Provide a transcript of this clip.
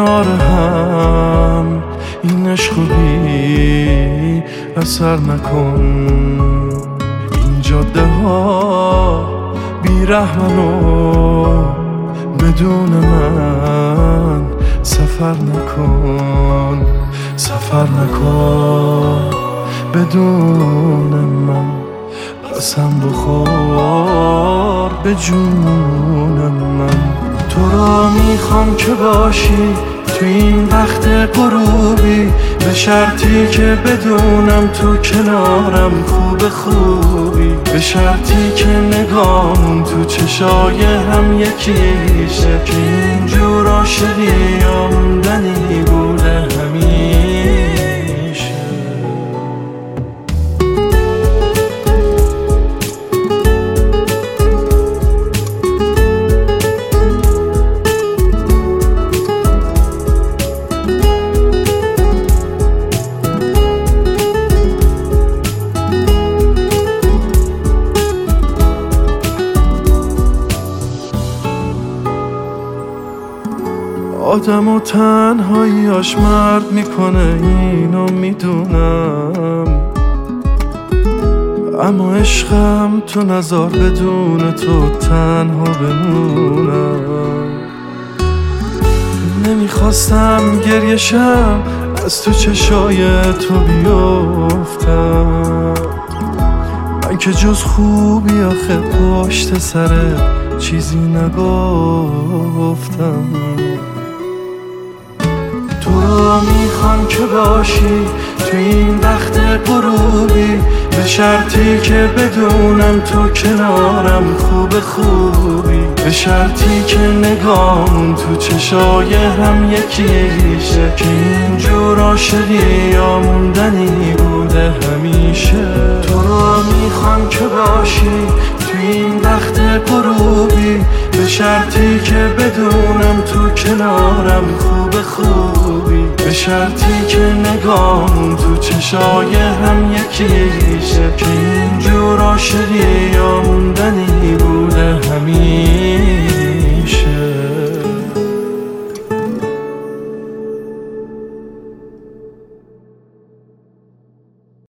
کنار هم این عشق بی اثر نکن. این جاده ها بی رحمن و بدون من سفر نکن. سفر نکن بدون من، قسم بخور به جون من. تو را میخوام که باشی تو این وقت غروبی، به شرطی که بدونم تو کنارم خوبی، به شرطی که نگاهم تو چشای هم یکیشه، که اینجور عاشقی یا موندنی بوده همیشه. آدم و تنهاییاش مرد میکنه اینو میدونم، اما عشقم تو نذار بدون تو تنها بمونم. نمیخواستم گریه شم از تو چشای تو بیفتم، من که جز خوبی آخه پشت سر چیزی نگفتم. تو میخوام که باشی تو این وقت غروبی، به شرطی که بدونم تو کنارم خوبی، به شرطی که نگاهم تو چشای هم یکیشه، که اینجور عاشقی یا موندنی بوده همیشه. تو رو میخوام که باشی تو این وقت غروبی، به شرطی که بدونم تو کنارم خوبی، به شرطی که نگاهم تو چشای هم یکیشه، که اینجور عاشقی